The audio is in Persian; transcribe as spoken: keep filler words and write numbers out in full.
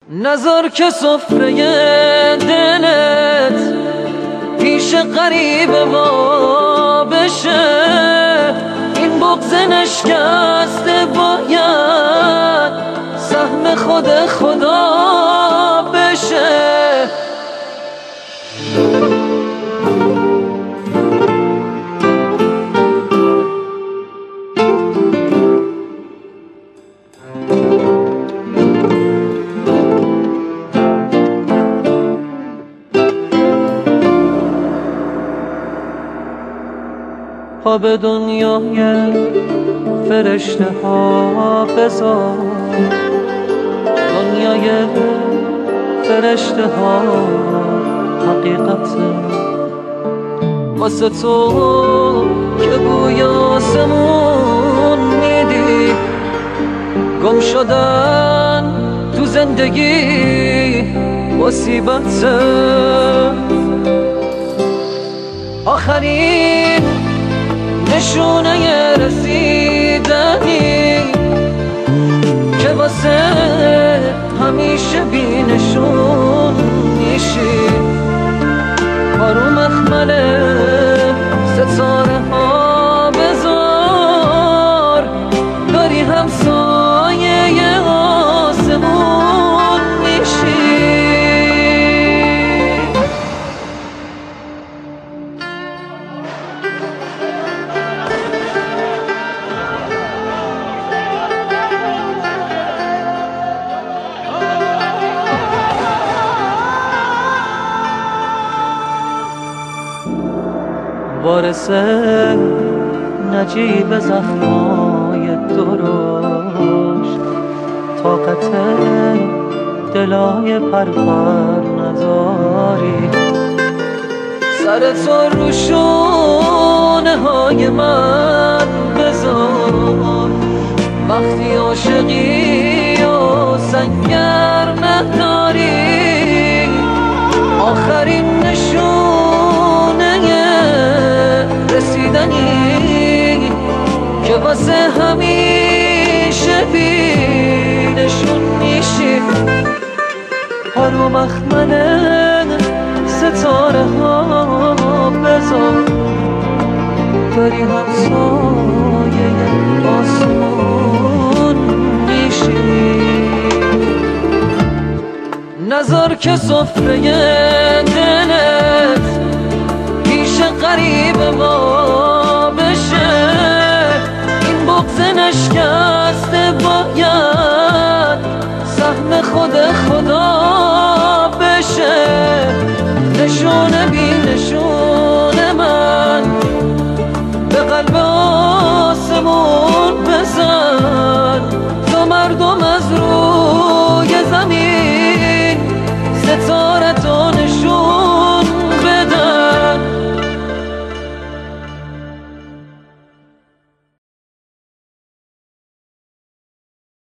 نذار که سفره دلت پیش غریب ما بشه، این بغض نشکسته باید سهم خود خدا بشه. پا به دنیای فرشته ها بذار، دنیای فرشته ها حقیقته واسه تو که بوی آسمون میدی. گم شدن تو زندگی مصیبته، آخرین نشونه رسیدنی که واسه همیشه بی نشون میشی. بارو مخمل ستاره ها بذار، داری همسایه آسمون میشی. وارث نجیب زخمای درشت، طاقت دلای پرپر نداری. سر تو رو شونه های من بذار، وقتی عاشقی و سنگر نداری. آخرین نشونه رسیدنی که واسه همیشه بی نشون میشی. پارو مخمل ستاره ها بذار، داری همسایه آسمون میشی. نذار که سفره دلت پیش غریب ما بشه، این بغض نشکسته باید سهم خود خدا